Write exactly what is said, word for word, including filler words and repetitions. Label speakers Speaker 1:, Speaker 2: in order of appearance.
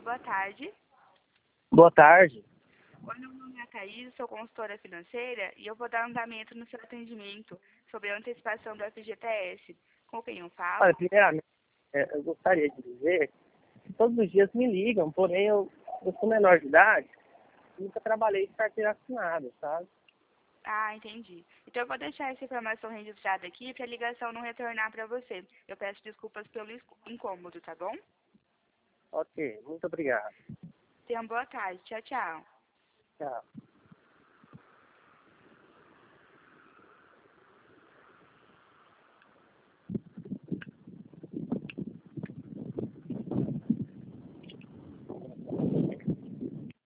Speaker 1: boa tarde.
Speaker 2: Boa tarde.
Speaker 1: Oi, meu nome é a Thaís, sou consultora financeira e eu vou dar andamento no seu atendimento sobre a antecipação do F G T S. Com quem eu falo?
Speaker 2: Olha, primeiramente, é, eu gostaria de dizer que todos os dias me ligam, porém eu, eu sou menor de idade e nunca trabalhei de carteira assinada, sabe?
Speaker 1: Ah, entendi. Então eu vou deixar essa informação registrada aqui para a ligação não retornar para você. Eu peço desculpas pelo esco- incômodo, tá bom?
Speaker 2: Ok, muito obrigado.
Speaker 1: Tenha uma boa tarde. Tchau, tchau.
Speaker 2: Tchau.